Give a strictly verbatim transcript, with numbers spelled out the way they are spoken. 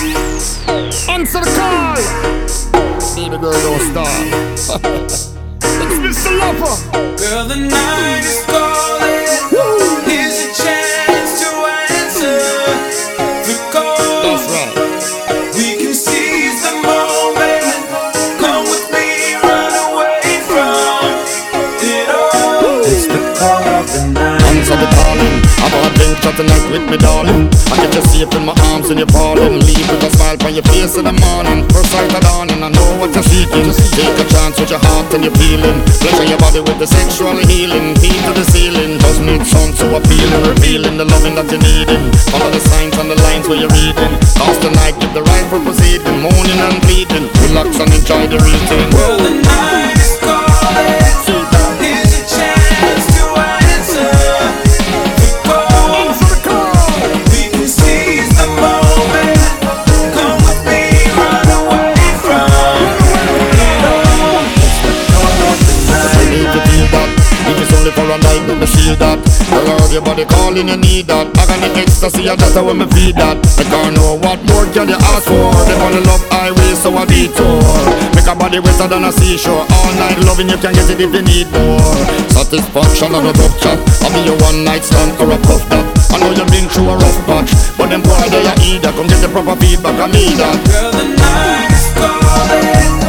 Answer the call. Baby girl, don't stop. It's Mister Lover. Girl, the night is calling. Here's a chance to answer the call. That's right. We can seize the moment. Come with me, run away from it all. It's the call of the night. Answer the calling. I'm on adventure tonight with me, darling. I get you safe in my arms and you're falling. Leave with a smile on your face in the morning. First sight of dawning, I know what you're seeking. Take a chance with your heart and your feeling. Pleasure your body with the sexual healing. Feet to the ceiling, just need some so appealing. Revealing the loving that you're needing. Follow the signs and the lines where you're reading. Cause tonight give the right for proceeding. Moaning and bleeding. Relax and enjoy the reading. Well, the night is calling. Here's a chance to answer the call. We can seize the moment. Come with me, run away from it all. I need to feel that. If it's only for a night, let me feel that. Girl, I heard your body calling, you need that. I got the ecstasy, and that's how me feed that. I can't know what more can you ask for. They wanna love highway, so I detour. Make a body wetter than a seashore. All night loving, you can get it if you need more. Satisfaction on a tough chat. I'll be your one night stand or a puff that. I know you've been through a rough patch, but them boy they are either. Come get the proper feedback, I need that. Girl, the night is calling.